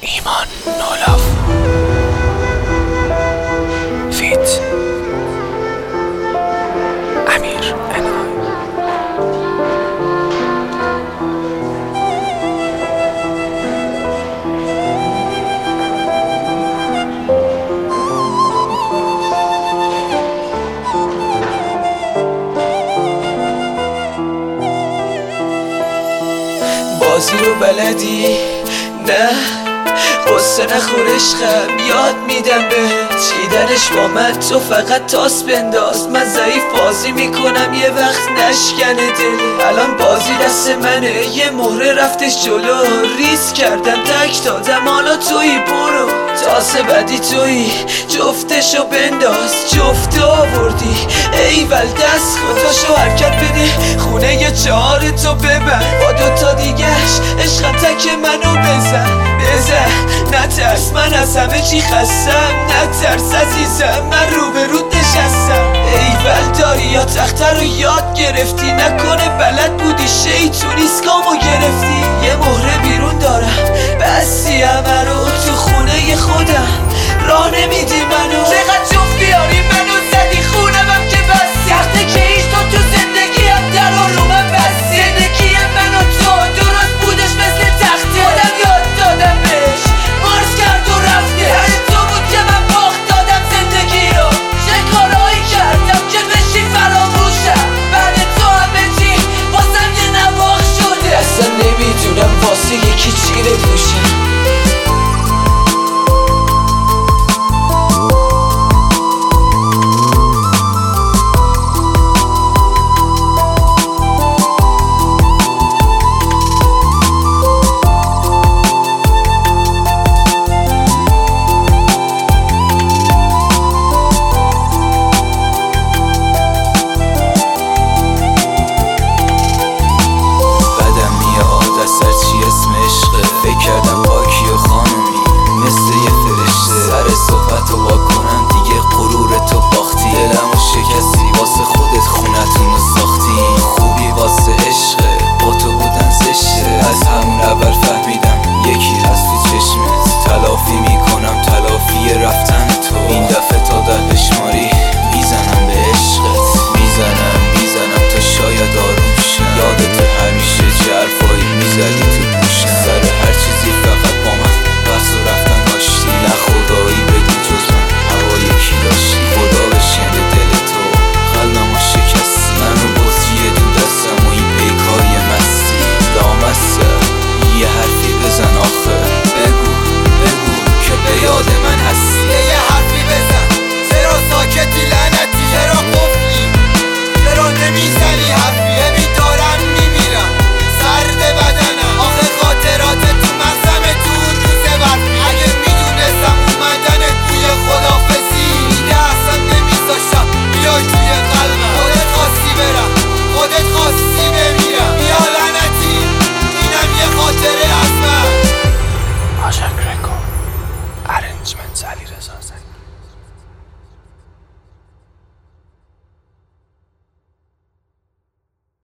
ایمان نولاف فیت امیر انای. بازی رو بلدی؟ نه قصه نخور عشقم، یاد میدم بهت چیدنش با من. تو فقط تاس بنداز، من ضعیف بازی میکنم یه وقت نشکنه دل. الان بازی دست منه، یه مهره رفتش جلو، ریس کردم تک دادم، حالا توی برو. تاس بعدی توی، جفتشو بنداز، جفت آوردی ایول دست خودشو حرکت بده، خونه یه چهار تو ببن با دوتا دیگهش، عشقم تک منو بزن نترس، من از همه چی خستم، نترس عزیزم، من روبرود نشستم. ایول داری یا تخته رو یاد گرفتی، نکنه بلد بودی شیطونی اسکامو گرفتی. یه مهره بیرون دارم بسی همه رو، تو خونه خودم راه نمیدی منو،